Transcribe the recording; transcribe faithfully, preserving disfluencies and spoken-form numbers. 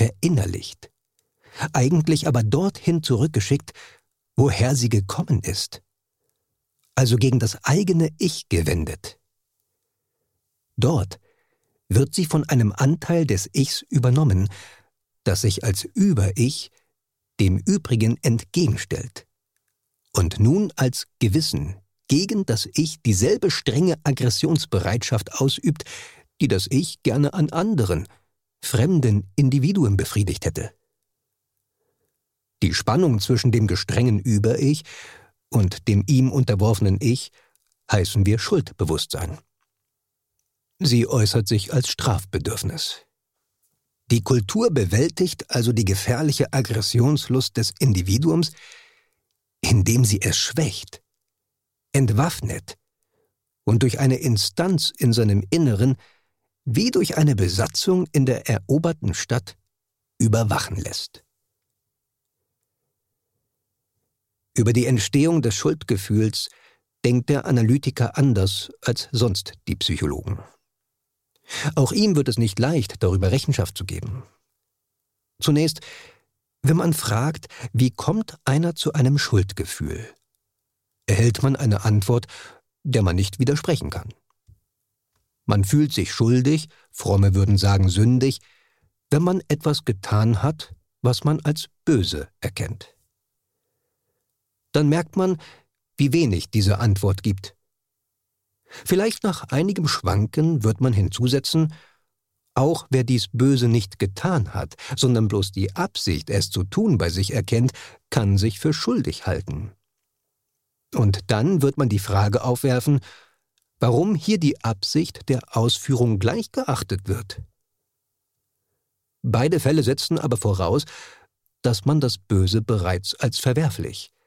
verinnerlicht, eigentlich aber dorthin zurückgeschickt, woher sie gekommen ist, also gegen das eigene Ich gewendet. Dort wird sie von einem Anteil des Ichs übernommen, das sich als Über-Ich dem Übrigen entgegenstellt und nun als Gewissen gegen das Ich dieselbe strenge Aggressionsbereitschaft ausübt, die das Ich gerne an anderen, fremden Individuen befriedigt hätte. Die Spannung zwischen dem gestrengen Über-Ich und dem ihm unterworfenen Ich heißen wir Schuldbewusstsein. Sie äußert sich als Strafbedürfnis. Die Kultur bewältigt also die gefährliche Aggressionslust des Individuums, indem sie es schwächt, entwaffnet und durch eine Instanz in seinem Inneren wie durch eine Besatzung in der eroberten Stadt überwachen lässt. Über die Entstehung des Schuldgefühls denkt der Analytiker anders als sonst die Psychologen. Auch ihm wird es nicht leicht, darüber Rechenschaft zu geben. Zunächst, wenn man fragt, wie kommt einer zu einem Schuldgefühl, erhält man eine Antwort, der man nicht widersprechen kann. Man fühlt sich schuldig, Fromme würden sagen sündig, wenn man etwas getan hat, was man als böse erkennt. Dann merkt man, wie wenig diese Antwort gibt. Vielleicht nach einigem Schwanken wird man hinzusetzen, auch wer dies Böse nicht getan hat, sondern bloß die Absicht, es zu tun, bei sich erkennt, kann sich für schuldig halten. Und dann wird man die Frage aufwerfen, warum hier die Absicht der Ausführung gleich geachtet wird. Beide Fälle setzen aber voraus, dass man das Böse bereits als verwerflich,